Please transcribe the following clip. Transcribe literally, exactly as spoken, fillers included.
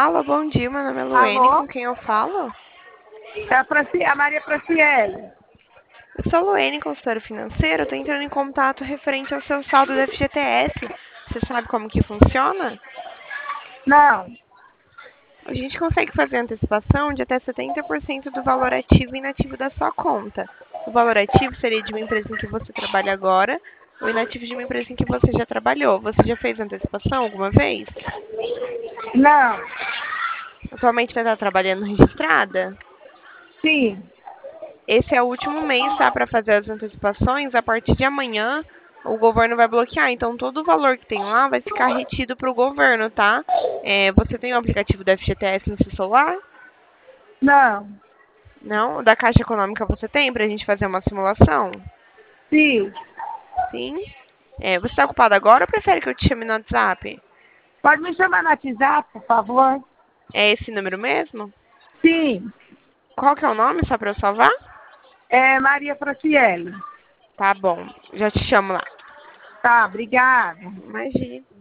Alô, bom dia, meu nome é Luene, Alô? com quem eu falo? É a, Franci... a Maria Franciele. Eu sou Luene, consultora financeira, eu tô entrando em contato referente ao seu saldo do F G T S. Você sabe como que funciona? Não. A gente consegue fazer antecipação de até setenta por cento do valor ativo e inativo da sua conta. O valor ativo seria de uma empresa em que você trabalha agora, o inativo de uma empresa em que você já trabalhou. Você já fez antecipação alguma vez? Não. Atualmente você está trabalhando registrada? Sim. Esse é o último mês, tá, para fazer as antecipações. A partir de amanhã, o governo vai bloquear. Então, todo o valor que tem lá vai ficar retido para o governo, tá? É, você tem o aplicativo da F G T S no seu celular? Não. Não? O da Caixa Econômica você tem para a gente fazer uma simulação? Sim. Sim? É, você está ocupado agora ou prefere que eu te chame no WhatsApp? Pode me chamar no WhatsApp, por favor? É esse número mesmo? Sim. Qual que é o nome, só para eu salvar? É Maria Franciele. Tá bom, já te chamo lá. Tá, obrigada. Imagina.